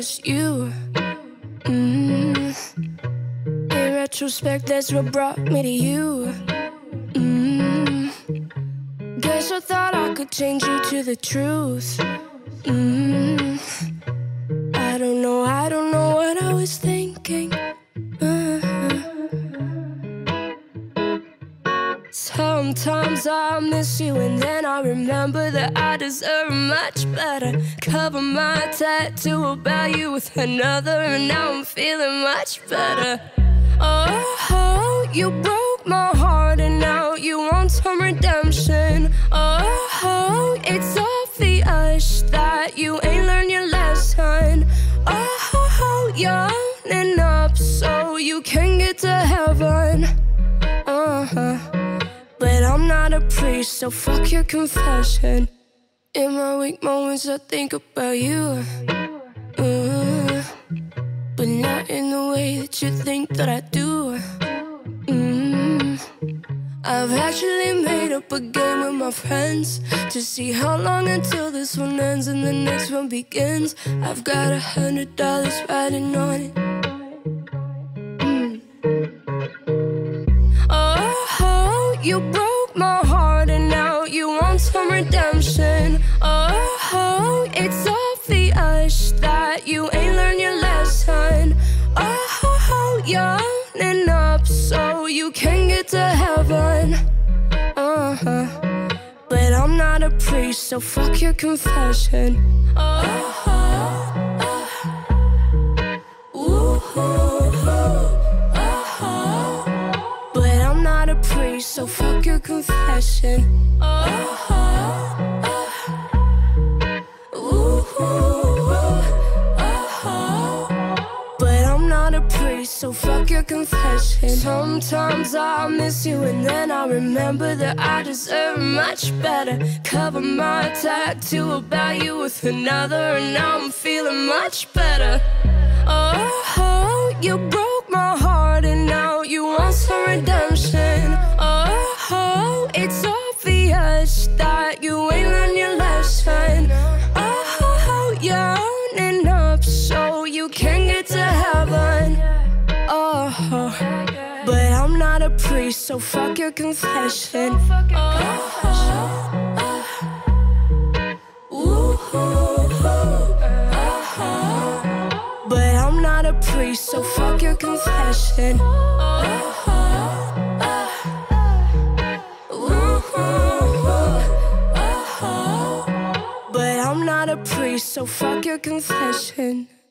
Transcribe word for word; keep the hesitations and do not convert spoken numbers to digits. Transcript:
just you. Mm. In retrospect, that's what brought me to you. Mm. Guess I thought I could change you to the truth. Mm. I don't know, I don't know what I was thinking. Uh-huh. Sometimes I miss you and then I remember that I deserve much better. Cover my tattoo about you with another, and now I'm feeling much better. Oh, you broke my heart and now you want some redemption. Oh, it's obvious that you ain't learned your lesson. Oh, you're owning up so you can get to heaven. Uh-huh. But I'm not a priest, so fuck your confession. In my weak moments I think about you, uh, but not in the way that you think that I do. mm. I've actually made up a game with my friends to see how long until this one ends and the next one begins. I've got a hundred dollars riding on it. mm. Oh, you broke my heart and now you want some redemption. Oh, it's obvious that you ain't learned your lesson. Oh, you're owning up so you can get to heaven. Uh-huh. But I'm not a priest, so fuck your confession. Oh, so fuck your confession. Oh, ooh, oh, but I'm not a priest, so fuck your confession. Sometimes I miss you and then I remember that I deserve much better. Cover my tattoo about you with another, and now I'm feeling much better. Oh, you broke my heart and now you want some redemption. Oh, it's obvious that you ain't learned your lesson. Oh, you're owning up so you can get to heaven. Oh, but I'm not a priest, so fuck your confession. Oh, but I'm not a priest, so fuck your confession. But I'm not a priest, so fuck your confession.